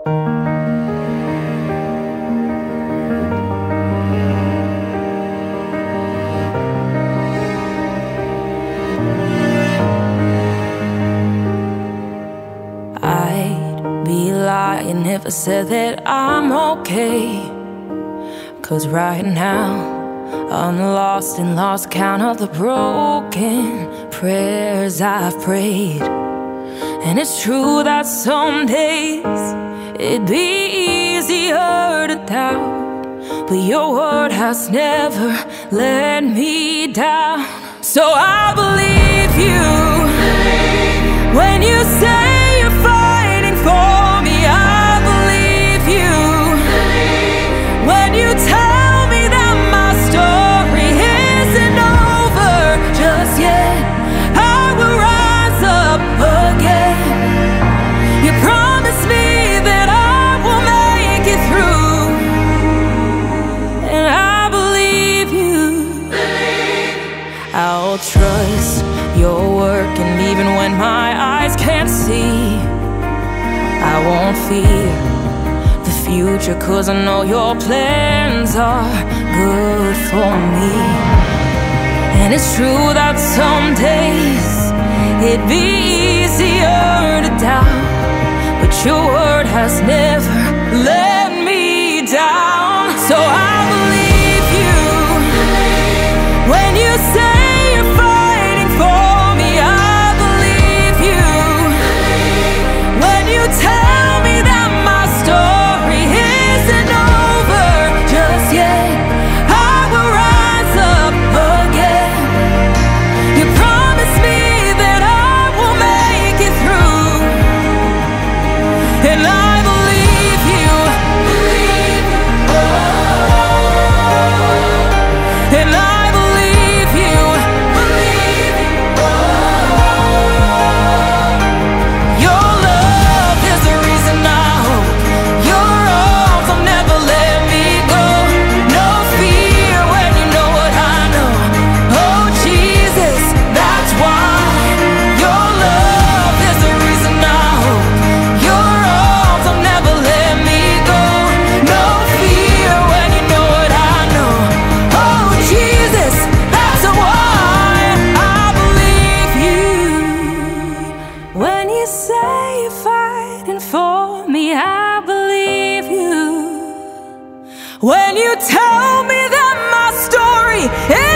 I'd be lying if I said that I'm okay, 'cause right now I'm lost and lost count of the broken prayers I've prayed. And it's true that some days it'd be easier to doubt, but your word has never let me down. So I believe you when you say you're fighting for me. I believe you when you tell me that my story isn't over just yet. I will rise up again. You promised me that I will make it through, and I believe you. I'll trust your work, and even when my eyes can't see, I won't fear the future, 'cause I know your plans are good for me. And it's true that some days it'd be easier to doubt, but your word has never let me down. So I believe you when you say you're fighting for me. I believe you when you tell me that my story isn't over just yet. I will rise up again. You promised me that I will make it through, and I believe you. And I believe you. Your love is the reason I hope. Your arms will never let me go. No fear when you know what I know. Oh Jesus, that's why. Your love is the reason I hope. Your arms will never let me go. No fear when you know what I know. Oh Jesus, that's why I believe you. When you say you're fighting for me, I believe you. When you tell me that my story is